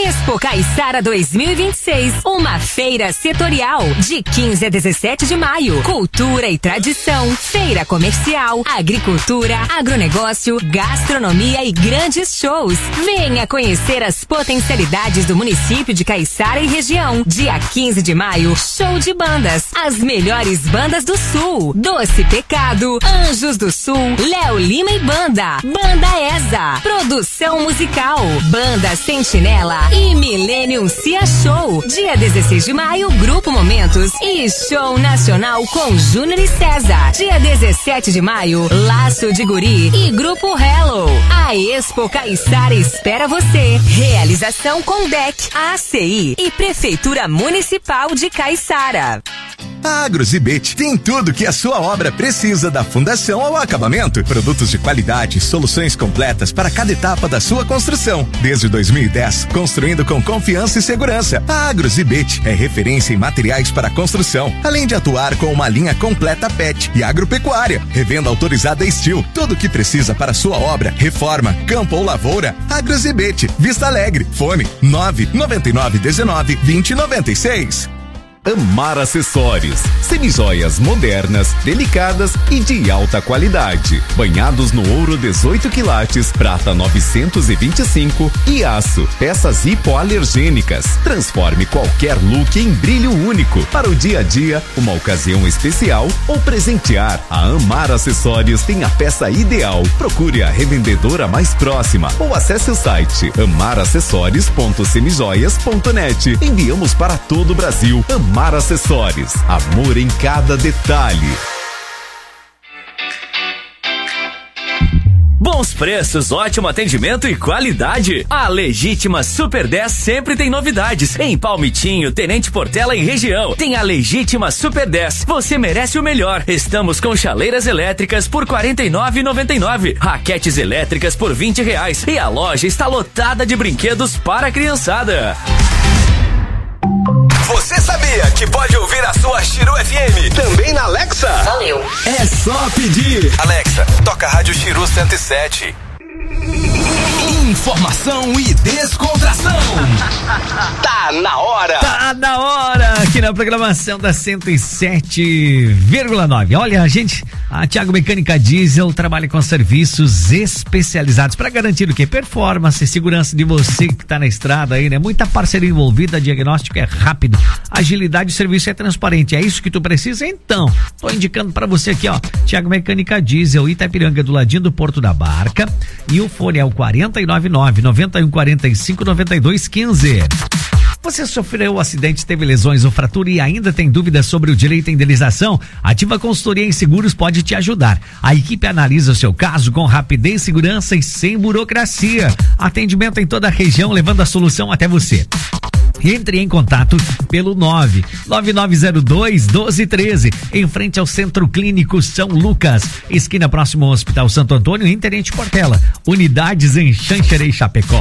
Expo Caiçara 2026, uma feira setorial de 15 a 17 de maio. Cultura e tradição, feira comercial, agricultura, agronegócio, gastronomia e grandes shows. Venha conhecer as potencialidades do município de Caiçara e região. Dia 15 de maio, show de bandas. As melhores bandas do Sul. Doce Pecado, Anjos do Sul, Léo Lima e Banda. Banda ESA. Produção musical. Banda Sentinela e Millennium Cia Show. Dia 16 de maio, Grupo Momentos e Show Nacional com Júnior e César. Dia 17 de maio, Laço de Guri e Grupo Hello. A Expo Caiçara espera você. Realização com DEC, ACI e Prefeitura Municipal de Caiçara. A Agrozibet tem tudo que a sua obra precisa, da fundação ao acabamento. Produtos de qualidade, soluções completas para cada etapa da sua construção. Desde 2010, construindo com confiança e segurança. A Agrozibet é referência em materiais para construção, além de atuar com uma linha completa pet e agropecuária. Revenda autorizada Estil. Tudo o que precisa para sua obra, reforma, campo ou lavoura. Agrozibet, Vista Alegre. Fone 99919-2096. Amar Acessórios, semijoias modernas, delicadas e de alta qualidade. Banhados no ouro 18 quilates, prata 925 e aço. Peças hipoalergênicas. Transforme qualquer look em brilho único. Para o dia a dia, uma ocasião especial ou presentear. A Amar Acessórios tem a peça ideal. Procure a revendedora mais próxima ou acesse o site amaracessorios.semijoias.net. Enviamos para todo o Brasil. Amar Acessórios, amor em cada detalhe. Bons preços, ótimo atendimento e qualidade. A Legítima Super 10 sempre tem novidades. Em Palmitinho, Tenente Portela e região. Tem a Legítima Super 10. Você merece o melhor. Estamos com chaleiras elétricas por R$ 49,99. Raquetes elétricas por R$20. E a loja está lotada de brinquedos para a criançada. Você sabia que pode ouvir a sua Chiru FM também na Alexa? Valeu. É só pedir. Alexa, toca a Rádio Chiru 107. Informação e descontração. Tá na hora. Tá na hora aqui na programação da 107,9. Olha, a Thiago Mecânica Diesel trabalha com serviços especializados para garantir o quê? Performance, segurança de você que tá na estrada aí, né? Muita parceria envolvida, diagnóstico é rápido, agilidade, o serviço é transparente. É isso que tu precisa? Então, tô indicando para você aqui, ó, Thiago Mecânica Diesel, Itapiranga, do ladinho do Porto da Barca, e o fone é o 499-9145-9215. Você sofreu acidente, teve lesões ou fratura e ainda tem dúvidas sobre o direito à indenização? Ativa Consultoria em Seguros pode te ajudar. A equipe analisa o seu caso com rapidez, segurança e sem burocracia. Atendimento em toda a região, levando a solução até você. Entre em contato pelo 99902-1213, em frente ao Centro Clínico São Lucas, esquina próximo ao Hospital Santo Antônio, em Tenente Portela. Unidades em Xanxerê e Chapecó.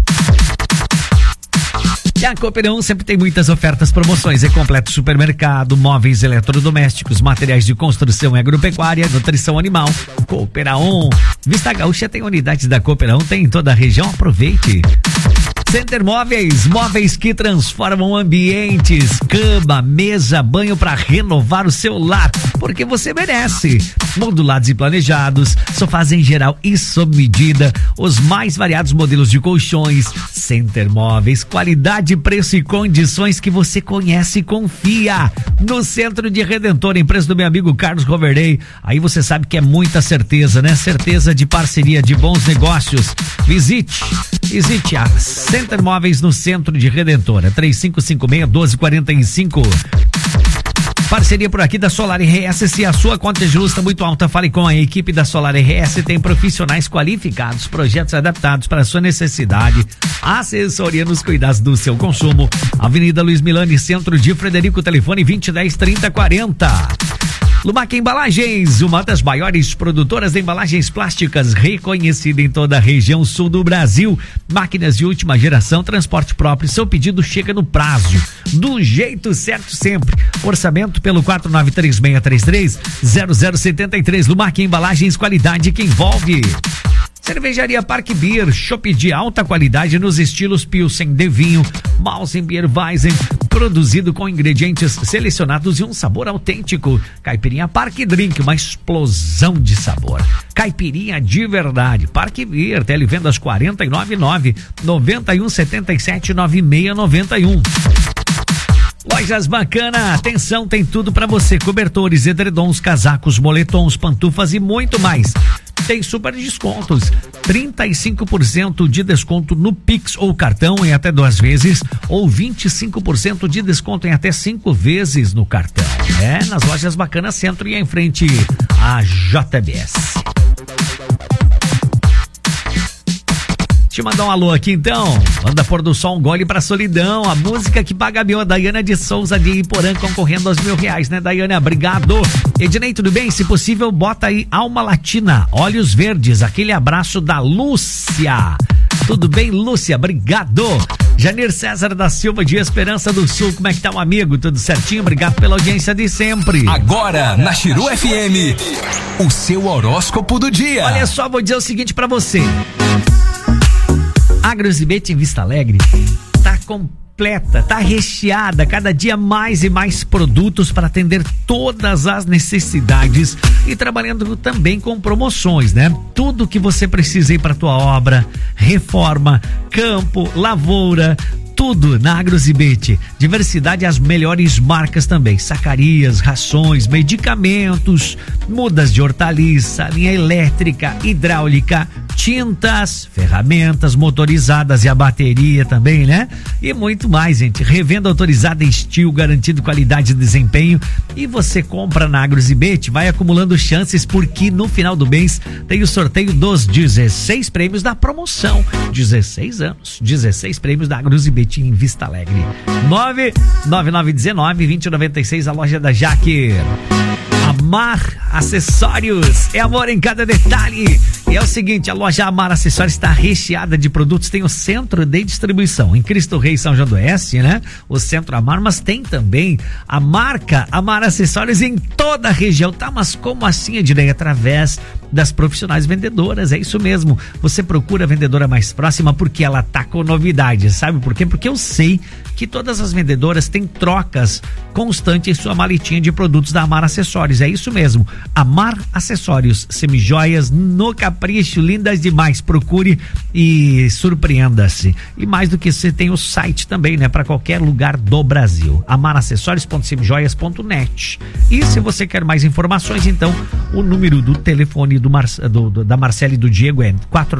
E a Cooper 1 sempre tem muitas ofertas, promoções, é completo supermercado, móveis eletrodomésticos, materiais de construção e agropecuária, nutrição animal. Cooper 1, Vista Gaúcha tem unidades da Cooper 1, tem em toda a região, aproveite. Center Móveis, móveis que transformam ambientes, cama, mesa, banho para renovar o seu lar, porque você merece. Modulados e planejados, sofás em geral e sob medida, os mais variados modelos de colchões. Center Móveis, qualidade, preço e condições que você conhece e confia. No Centro de Redentor, empresa do meu amigo Carlos Roverdey. Aí você sabe que é muita certeza, né? Certeza de parceria, de bons negócios. Visite a Center Móveis no Centro de Redentor, 3556-1245. Parceria por aqui da Solar RS. Se a sua conta de luz está muito alta, fale com a equipe da Solar RS. Tem profissionais qualificados, projetos adaptados para a sua necessidade, assessoria nos cuidados do seu consumo. Avenida Luiz Milani, Centro de Frederico, telefone 2010-3040. Lumac Embalagens, uma das maiores produtoras de embalagens plásticas, reconhecida em toda a região sul do Brasil. Máquinas de última geração, transporte próprio, seu pedido chega no prazo, do jeito certo sempre. Orçamento pelo 493633-0073. Lumac Embalagens, qualidade que envolve. Cervejaria Parque Beer, chopp de alta qualidade nos estilos Pilsen, de vinho, Malzen, Beer, Weizen, produzido com ingredientes selecionados e um sabor autêntico. Caipirinha Parque Drink, uma explosão de sabor. Caipirinha de verdade. Parque Beer, televendas 499 9177 9691. Lojas Bacana, atenção, tem tudo pra você, cobertores, edredons, casacos, moletons, pantufas e muito mais. Tem super descontos, 35% de desconto no Pix ou cartão em até 2 vezes, ou 25% de desconto em até 5 vezes no cartão. Nas Lojas Bacana Centro e em frente à JBS. Deixa eu mandar um alô aqui então. Manda Pôr do Sol, um gole pra solidão. A música que paga a Daiana de Souza de Iporã, concorrendo aos R$1.000, né, Daiana? Obrigado. Ednei, tudo bem? Se possível, bota aí Alma Latina, Olhos Verdes. Aquele abraço da Lúcia. Tudo bem, Lúcia? Obrigado. Janir César da Silva de Esperança do Sul. Como é que tá, um amigo? Tudo certinho? Obrigado pela audiência de sempre. Agora, na Chiru FM, o seu horóscopo do dia. Olha só, vou dizer o seguinte pra você. A Agrozibete em Vista Alegre tá completa, tá recheada, cada dia mais e mais produtos para atender todas as necessidades e trabalhando também com promoções, né? Tudo que você precisa aí para tua obra, reforma, campo, lavoura, tudo na Agrozibete. Diversidade e as melhores marcas também. Sacarias, rações, medicamentos, mudas de hortaliça, linha elétrica, hidráulica, tintas, ferramentas motorizadas e a bateria também, né? E muito mais, gente. Revenda autorizada em Steel, garantido qualidade e desempenho. E você compra na Agrozibete, vai acumulando chances, porque no final do mês tem o sorteio dos 16 prêmios da promoção. 16 anos, 16 prêmios da Agrozibete em Vista Alegre. 99919-2096, a loja da Jaque. Amar Acessórios, é amor em cada detalhe. E é o seguinte, a loja Amar Acessórios está recheada de produtos, tem o centro de distribuição em Cristo Rei, São João do Oeste, né? O centro Amar, mas tem também a marca Amar Acessórios em toda a região, tá? Mas como assim, Ednei? Através das profissionais vendedoras, é isso mesmo. Você procura a vendedora mais próxima porque ela tá com novidades, sabe por quê? Porque eu sei que todas as vendedoras têm trocas constantes em sua maletinha de produtos da Amar Acessórios, é isso mesmo. Amar Acessórios, semijoias no capricho, lindas demais. Procure e surpreenda-se. E mais do que isso, você tem o site também, né? Para qualquer lugar do Brasil. amaracessorios.semijoias.net. E se você quer mais informações, então, o número do telefone da Marcela e do Diego é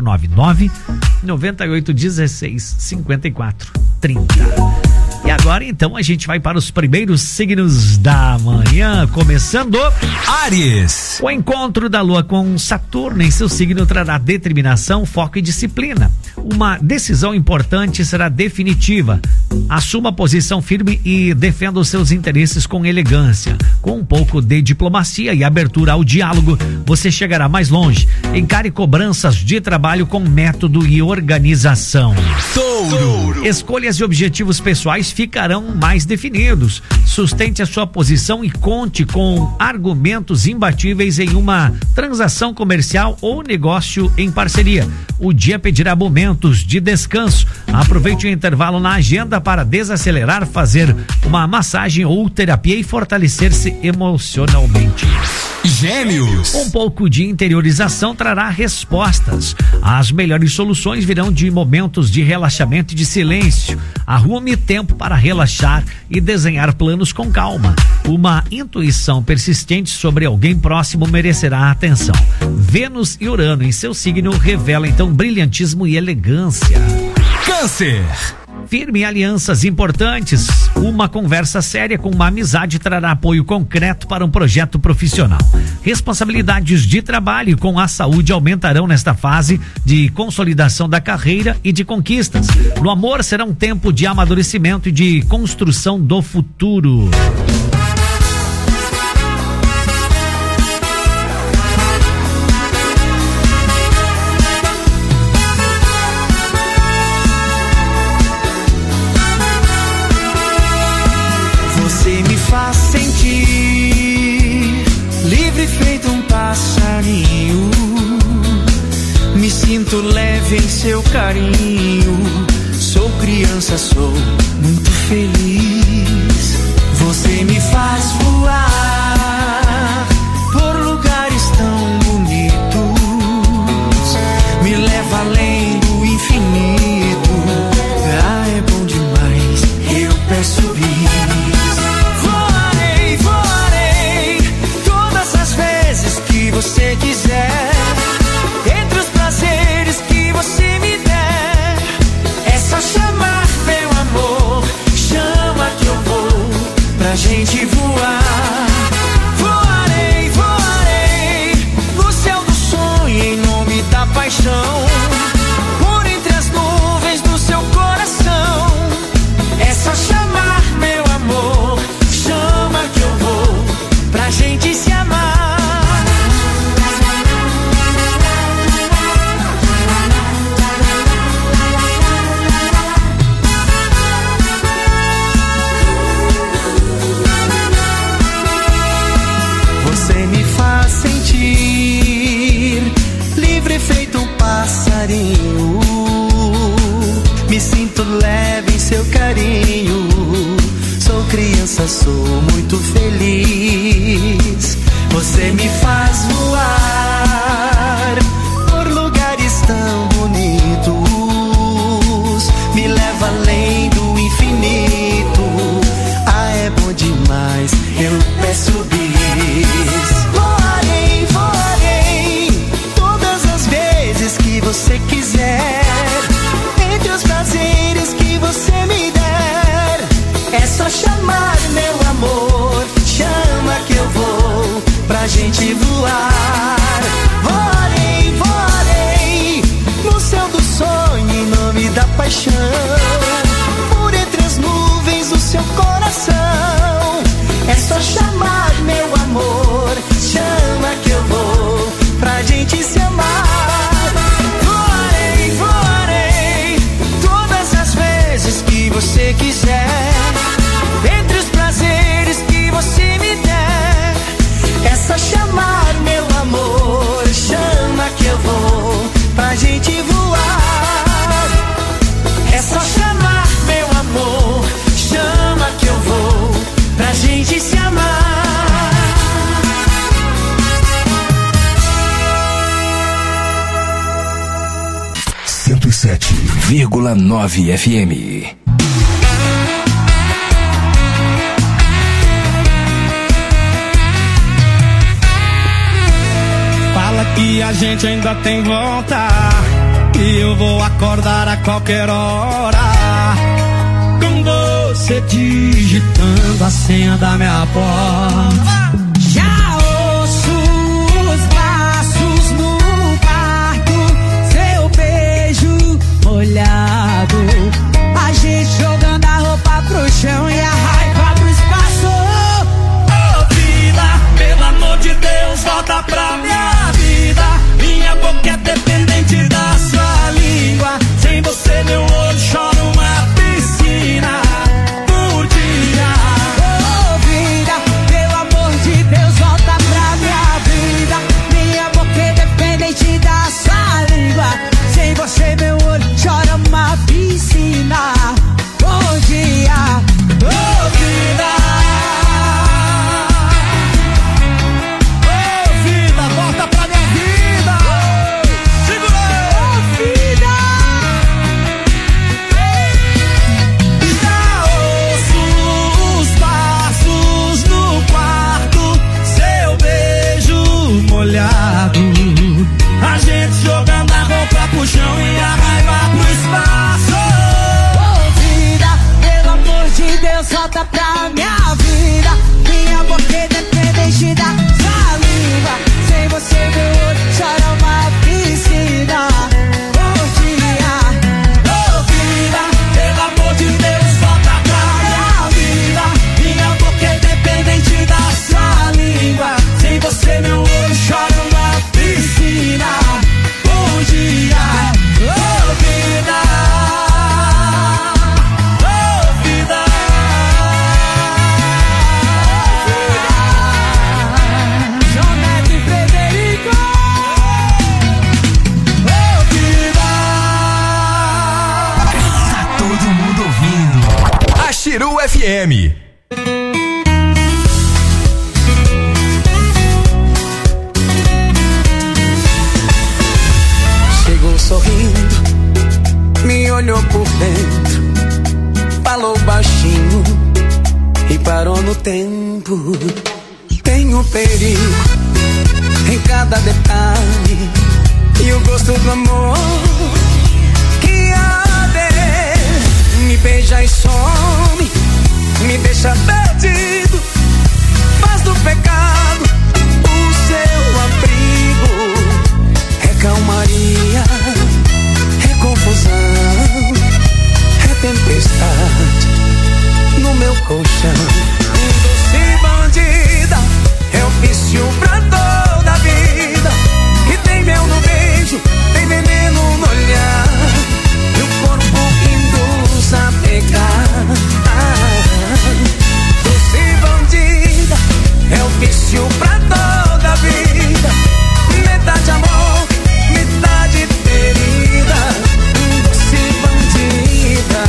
499-9816-5430. E agora, então, a gente vai para os primeiros signos da manhã, começando Áries. O encontro da Lua com Saturno em seu signo trará determinação, foco e disciplina. Uma decisão importante será definitiva. Assuma posição firme e defenda os seus interesses com elegância. Com um pouco de diplomacia e abertura ao diálogo, você chegará mais longe. Encare cobranças de trabalho com método e organização. Touro. Escolhas e objetivos pessoais ficarão mais definidos. Sustente a sua posição e conte com argumentos imbatíveis em uma transação comercial ou negócio em parceria. O dia pedirá momentos de descanso. Aproveite o intervalo na agenda para desacelerar, fazer uma massagem ou terapia e fortalecer-se emocionalmente. Gêmeos. Um pouco de interiorização trará respostas. As melhores soluções virão de momentos de relaxamento e de silêncio. Arrume tempo para relaxar e desenhar planos com calma. Uma intuição persistente sobre alguém próximo merecerá atenção. Vênus e Urano em seu signo revelam então brilhantismo e elegância. Câncer. Firme alianças importantes. Uma conversa séria com uma amizade trará apoio concreto para um projeto profissional. Responsabilidades de trabalho com a saúde aumentarão nesta fase de consolidação da carreira e de conquistas. No amor será um tempo de amadurecimento e de construção do futuro. Faz sentir livre feito um passarinho. Me sinto carinho. Sou criança, sou muito feliz. Você me faz voar por lugares tão bonitos. Me leva além do infinito. Ah, é bom demais, eu peço bis. Voarei, voarei todas as vezes que você quiser. Entre os prazeres que você me der, é só chamar, meu amor. Chama que eu vou pra gente voar. Voarei, voarei no céu do sonho em nome da paixão. Por entre as nuvens do seu coração, é só chamar, meu amor. Chama que eu vou pra gente se amar. Você me faz sentir livre feito um passarinho. Me sinto leve em seu carinho. Sou criança, sou muito feliz. Você me faz voar por lugares tão bonitos. Me leva além do infinito. Ah, é bom demais, eu peço bis. Voarei, voarei todas as vezes que você quiser. Entre os prazeres que você me der, é só chamar, meu amor. Chama que eu vou pra gente voar. Voarei, voarei no céu do sonho em nome da paixão. Por entre as nuvens do seu coração, é só chamar, meu amor. Chama que eu vou pra gente se amar. Voarei, voarei todas as vezes que você quiser. Entre os prazeres que você me der, é só chamar, meu amor. Chama que eu vou pra gente voar. É só chamar, meu amor. Chama que eu vou pra gente se amar. 107,9 FM. Fala que a gente ainda tem volta, e eu vou acordar a qualquer hora, com você digitando a senha da minha porta. Já ouço os passos no quarto, seu beijo molhado, a gente jogando a roupa pro chão e a raiva pro espaço. Ô vida, pelo amor de Deus, volta pra minha vida. Minha boca é dependente da sua língua. Sem você meu olho chora uma piscina por dia. Ô vida, pelo amor Chiru FM. Chegou sorrindo, me olhou por dentro, falou baixinho e parou no tempo. Tem um perigo em cada detalhe e o gosto do amor que arde. Me beija e some, me deixa perdido, faz do pecado o seu abrigo. É calmaria, é confusão, é tempestade no meu colchão. Doce bandida, é o vício pra toda a vida. Que tem mel no beijo, tem veneno no olhar, e o corpo induz a pegar. Doce bandida, é o vício pra toda a vida. Metade amor, metade ferida. Doce bandida,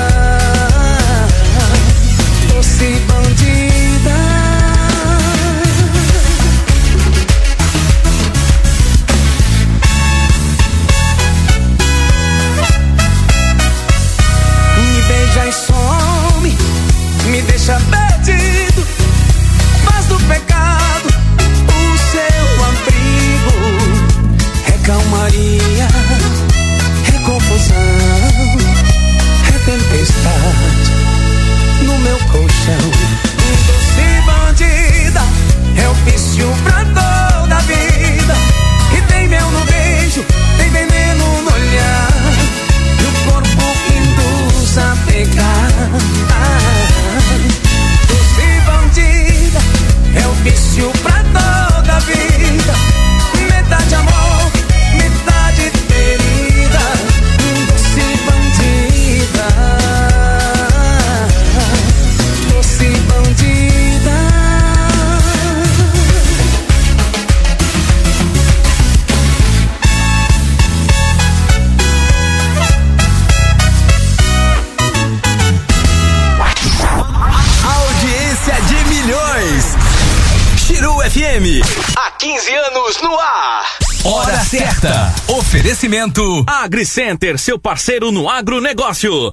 doce bandida. Me beija e some, me deixa perdido, faz do pecado o seu abrigo. É calmaria, é confusão, é tempestade no meu colchão. Doce bandida, é o vício pra toda a vida. Que tem mel no beijo, tem veneno no olhar, e o corpo induz a pegar. Doce bandida, é o vício pra toda a vida. Metade amor, metade ferida. Doce bandida, doce bandida. Audiência de milhões. Chiru FM, há 15 anos no ar. Hora certa. Oferecimento AgriCenter, seu parceiro no agronegócio.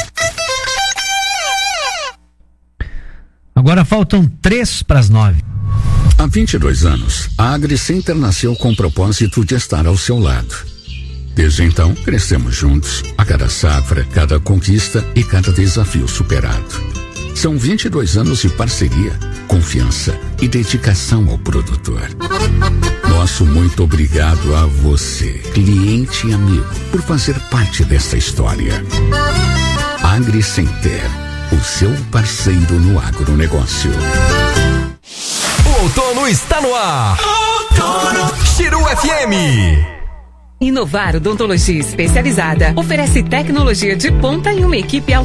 Agora faltam 8:03. Há 22 anos, a AgriCenter nasceu com o propósito de estar ao seu lado. Desde então, crescemos juntos, a cada safra, cada conquista e cada desafio superado. São 22 anos de parceria, confiança e dedicação ao produtor. Nosso muito obrigado a você, cliente e amigo, por fazer parte dessa história. AgriCenter, o seu parceiro no agronegócio. O outono está no ar. Chiru FM. Inovar Odontologia Especializada oferece tecnologia de ponta e uma equipe